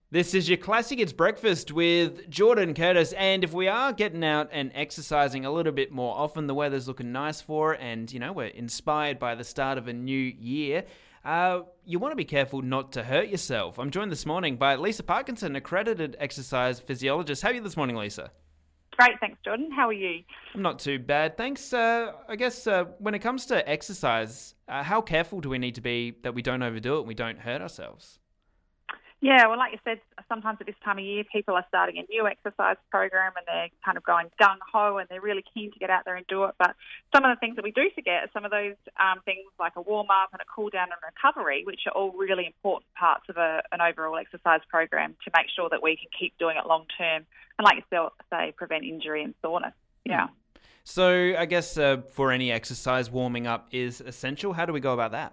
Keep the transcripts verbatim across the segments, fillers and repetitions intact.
This is your Classic It's Breakfast with Jordan Curtis, and if we are getting out and exercising a little bit more often, the weather's looking nice for it, and you know we're inspired by the start of a new year, uh, you want to be careful not to hurt yourself. I'm joined this morning by Lisa Parkinson, accredited exercise physiologist. How are you this morning, Lisa? Great, thanks, Jordan. How are you? I'm not too bad, thanks. Uh, I guess uh, when it comes to exercise, uh, how careful do we need to be that we don't overdo it and we don't hurt ourselves? Yeah, well, like you said, sometimes at this time of year, people are starting a new exercise program and they're kind of going gung-ho and they're really keen to get out there and do it. But some of the things that we do forget are some of those um, things like a warm-up and a cool-down and recovery, which are all really important parts of a, an overall exercise program to make sure that we can keep doing it long-term and, like you say, prevent injury and soreness. Yeah. So I guess uh, for any exercise, warming up is essential. How do we go about that?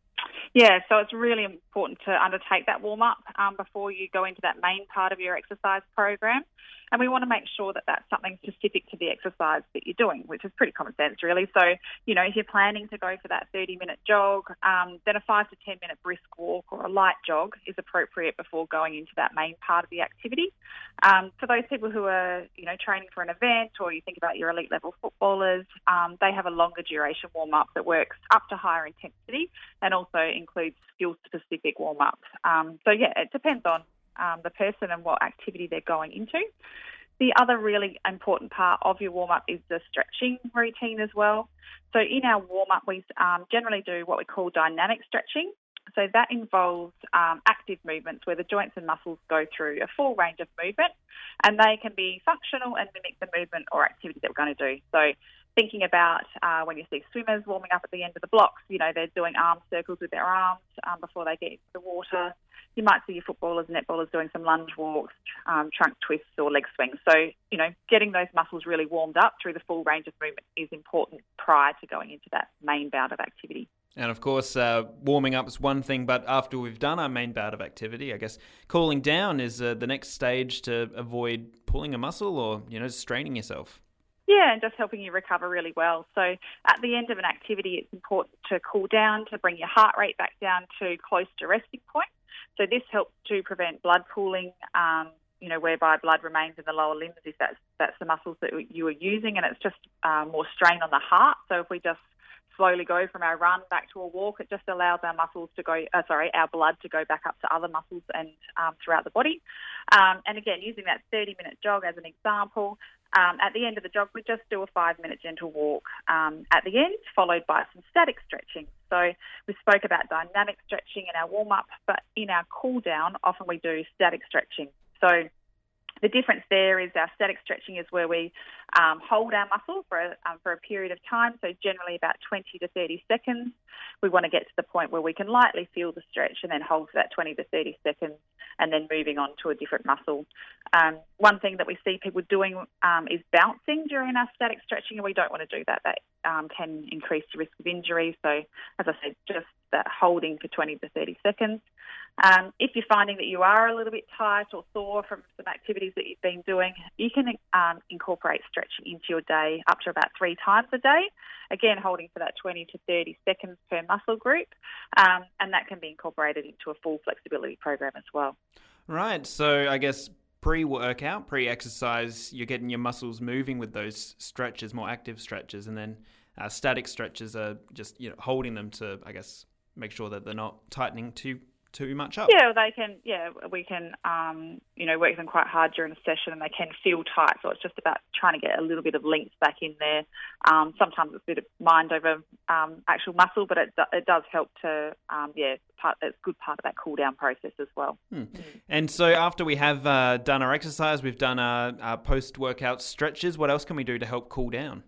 Yeah, so it's really important to undertake that warm-up um, before you go into that main part of your exercise program. And we want to make sure that that's something specific to the exercise that you're doing, which is pretty common sense, really. So, you know, if you're planning to go for that thirty-minute jog, um, then a five to ten-minute brisk walk or a light jog is appropriate before going into that main part of the activity. Um, for those people who are, you know, training for an event, or you think about your elite level footballers, um, they have a longer duration warm-up that works up to higher intensity and also includes skill-specific warm-ups. Um, so, yeah, it depends on Um, the person and what activity they're going into. The other really important part of your warm-up is the stretching routine as well. So in our warm-up, we um, generally do what we call dynamic stretching. So that involves um, active movements where the joints and muscles go through a full range of movement, and they can be functional and mimic the movement or activity that we're going to do. So thinking about uh, when you see swimmers warming up at the end of the blocks, you know, they're doing arm circles with their arms um, before they get into the water. You might see your footballers and netballers doing some lunge walks, um, trunk twists or leg swings. So, you know, getting those muscles really warmed up through the full range of movement is important prior to going into that main bout of activity. And of course, uh, warming up is one thing, but after we've done our main bout of activity, I guess cooling down is uh, the next stage to avoid pulling a muscle or, you know, straining yourself. Yeah, and just helping you recover really well. So at the end of an activity, it's important to cool down, to bring your heart rate back down to close to resting point. So this helps to prevent blood pooling, um, you know, whereby blood remains in the lower limbs if that's, that's the muscles that you are using, and it's just uh, more strain on the heart. So if we just slowly go from our run back to a walk, it just allows our muscles to go, uh, sorry, our blood to go back up to other muscles and um, throughout the body. Um, and again, using that thirty-minute jog as an example, um, at the end of the jog, we just do a five-minute gentle walk um, at the end, followed by some static stretching. So we spoke about dynamic stretching in our warm-up, but in our cool-down, often we do static stretching. So the difference there is our static stretching is where we um, hold our muscle for a, um, for a period of time, so generally about twenty to thirty seconds. We want to get to the point where we can lightly feel the stretch and then hold for that twenty to thirty seconds and then moving on to a different muscle. Um, one thing that we see people doing um, is bouncing during our static stretching, and we don't want to do that. That um, can increase the risk of injury. So, as I said, just that holding for twenty to thirty seconds. Um, if you're finding that you are a little bit tight or sore from some activities that you've been doing, you can um, incorporate stretching into your day up to about three times a day, again holding for that twenty to thirty seconds per muscle group, um, and that can be incorporated into a full flexibility program as well. Right, so I guess pre-workout, pre-exercise, you're getting your muscles moving with those stretches, more active stretches, and then uh, static stretches are just, you know, holding them to, I guess, make sure that they're not tightening too too much up. Yeah, they can. Yeah, we can. Um, you know, work them quite hard during a session, and they can feel tight. So it's just about trying to get a little bit of length back in there. Um, sometimes it's a bit of mind over um, actual muscle, but it it does help to. Um, yeah, part, it's a good part of that cool down process as well. Hmm. Mm. And so after we have uh, done our exercise, we've done our, our post workout stretches. What else can we do to help cool down?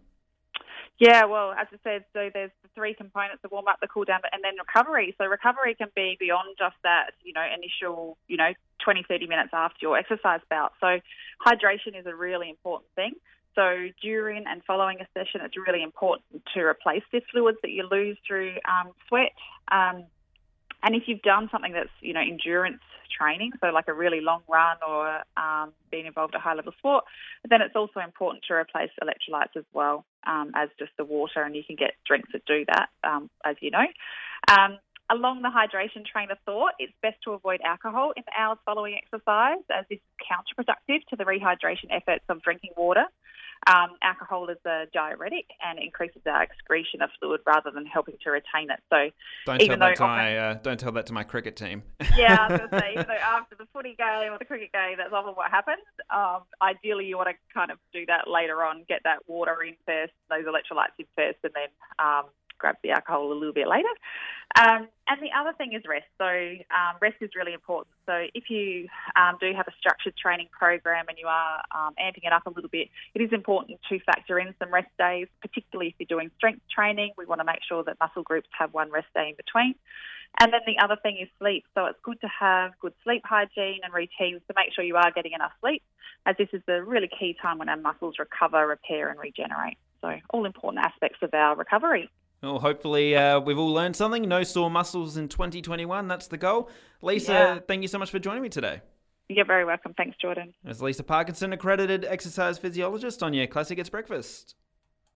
Yeah, well, as I said, so there's the three components: the warm up, the cool down, and then recovery. So recovery can be beyond just that, you know, initial, you know, twenty, thirty minutes after your exercise bout. So hydration is a really important thing. So during and following a session, it's really important to replace the fluids that you lose through um, sweat. Um, and if you've done something that's, you know, endurance training, so like a really long run or um, being involved at high-level sport, then it's also important to replace electrolytes as well um, as just the water, and you can get drinks that do that, um, as you know. Um, along the hydration train of thought, it's best to avoid alcohol in the hours following exercise, as this is counterproductive to the rehydration efforts of drinking water. Um, alcohol is a diuretic and increases our excretion of fluid rather than helping to retain it. So, don't even tell that though to often, my uh, don't tell that to my cricket team. yeah, I was going to say, even though after the footy game or the cricket game, that's often what happens. Um, ideally, you want to kind of do that later on, get that water in first, those electrolytes in first, and then um, grab the alcohol a little bit later. Um, and the other thing is rest. So um, rest is really important. So if you um, do have a structured training program and you are um, amping it up a little bit, it is important to factor in some rest days, particularly if you're doing strength training. We want to make sure that muscle groups have one rest day in between. And then the other thing is sleep. So it's good to have good sleep hygiene and routines to make sure you are getting enough sleep, as this is the really key time when our muscles recover, repair and regenerate. So all important aspects of our recovery. Well, hopefully uh, we've all learned something. No sore muscles in twenty twenty-one. That's the goal. Lisa, Yeah. thank you so much for joining me today. You're very welcome. Thanks, Jordan. As Lisa Parkinson, accredited exercise physiologist on your Classic Gets Breakfast.